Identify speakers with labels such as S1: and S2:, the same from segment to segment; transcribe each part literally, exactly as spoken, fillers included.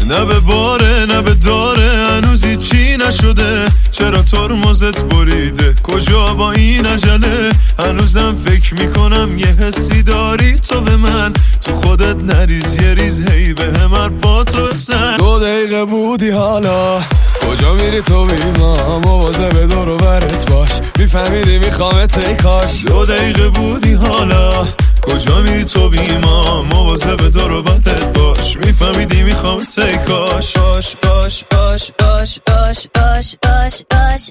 S1: نه به باره نه به داره هنوز هیچی نشده. چرا ترمزت بریده کجا با این عجله؟ هنوزم فکر میکنم یه حسی داری تو به من. تو خودت نریز یه ریز هی به هم حرفاتو بزن. دو دقیقه بودی حالا کجا میری تو بیما؟ مواظب به دور و برت باش میفهمیدی میخوامت ای کاش. دو دقیقه بودی حالا کجا میری تو بیما؟ مواظب به دور و برت باش میفهمیدی میخوامت ای کاش.
S2: آش آش آش آش آش آش آش آش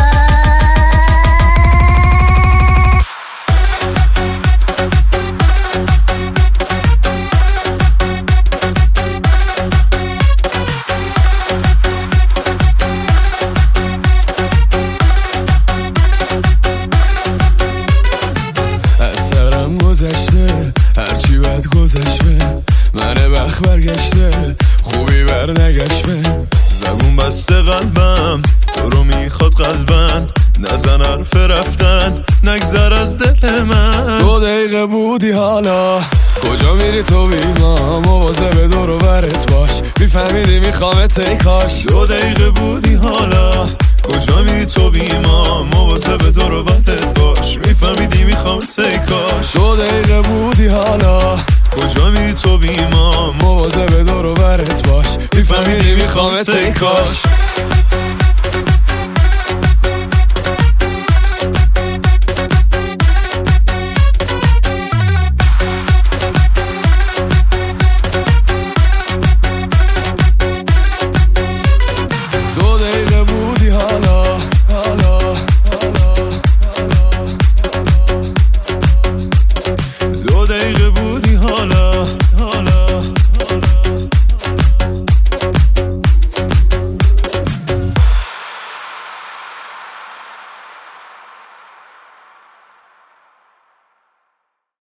S1: گذشته هرچی بد گذشته منه بخت برگشته خوبی بر نگشته. زبون بسته قلبم تو رو میخواد قلبن نزن حرف رفتن نگذر از دل من. دو دقیقه بودی حالا کجا میری تو بیما؟ مواظب دور و برت باش میفهمیدی میخوامت ای کاش. دو دقیقه بودی حالا کجا میری تو بیما؟ مواظب دور و برت باش میفهمیدی میخوامت ای کاش. دو دقیقه بودی حالا کجا میری تو بیما؟ مواظب دور و برت باش میفهمیدی میخوامت ای کاش. دو دقیقه بودی حالا